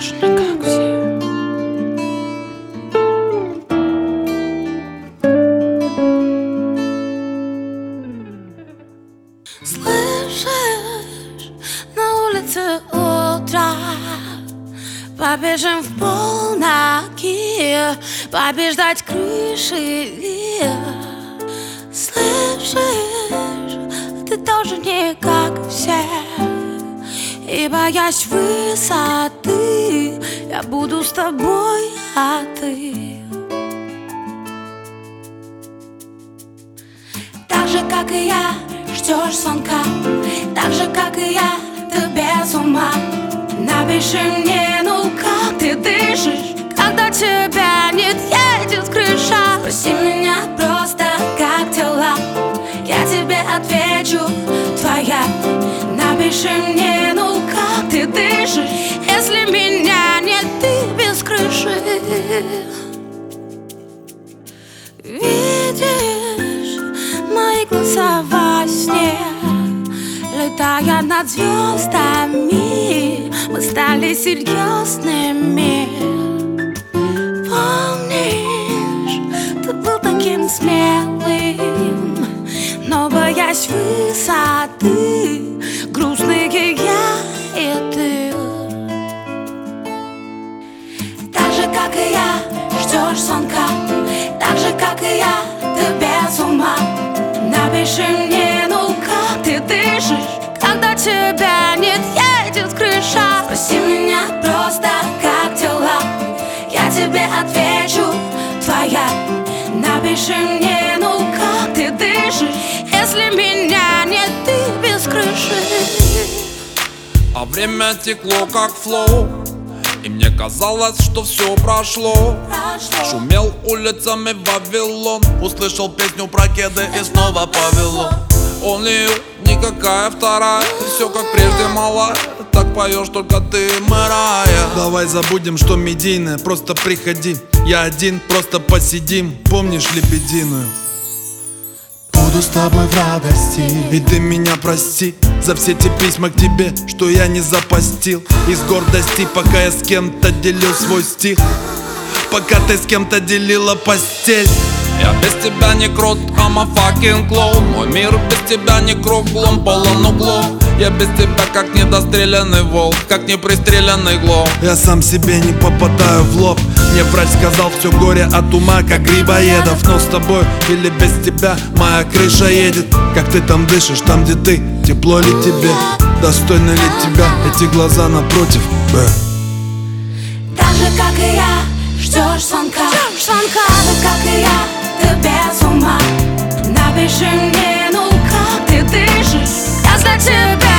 тоже не как все. Слышишь, на улице утро, побежим в полноги, побеждать крыши. Слышишь, ты тоже не как все, и боясь высоты, я буду с тобой, а ты так же, как и я, ждешь звонка. Так же, как и я, ты без ума. Напиши мне, ну как ты дышишь, когда тебя нет, едет крыша. Спроси меня просто, как дела, я тебе отвечу, твоя. Напиши мне, ну как ты дышишь, если меня нет, ты без крыши. Видишь мои глаза во сне, летая над звездами, мы стали серьезными. Помнишь, ты был таким смелым, но боясь высоты, грустные я и ты. Так же, как и я, ждешь звонка. Так же, как и я, ты без ума. Напиши мне, ну как ты дышишь, когда тебя нет, едет крыша. Спроси меня просто, как дела, я тебе отвечу, твоя. Напиши мне, ну как ты дышишь, если меня нет, ты без крыши. А время текло как флоу, и мне казалось, что все прошло. Шумел улицами Вавилон, услышал песню про кеды и снова повело. Он и никакая вторая, и все как прежде малая. Так поешь только ты, Мэрайя. Давай забудем, что медийное, просто приходи. Я один, просто посидим, помнишь лебединую? Буду с тобой в радости, и ты меня прости за все те письма к тебе, что я не запостил. Из гордости, пока я с кем-то делил свой стих, пока ты с кем-то делила постель. Я без тебя не крут, I'm a fucking clown. Мой мир без тебя не круглым, полон углов. Я без тебя как недостреленный волк, как непристреленный глоб. Я сам себе не попадаю в лоб. Мне врач сказал, все горе от ума, как грибоедов. Но с тобой или без тебя моя крыша едет. Как ты там дышишь, там где ты, тепло ли тебе? Достойны ли тебя эти глаза напротив? Так же, как и я, ждешь звонка. Так же, как и я, ты без ума. Напиши мне, ну как ты дышишь, если тебя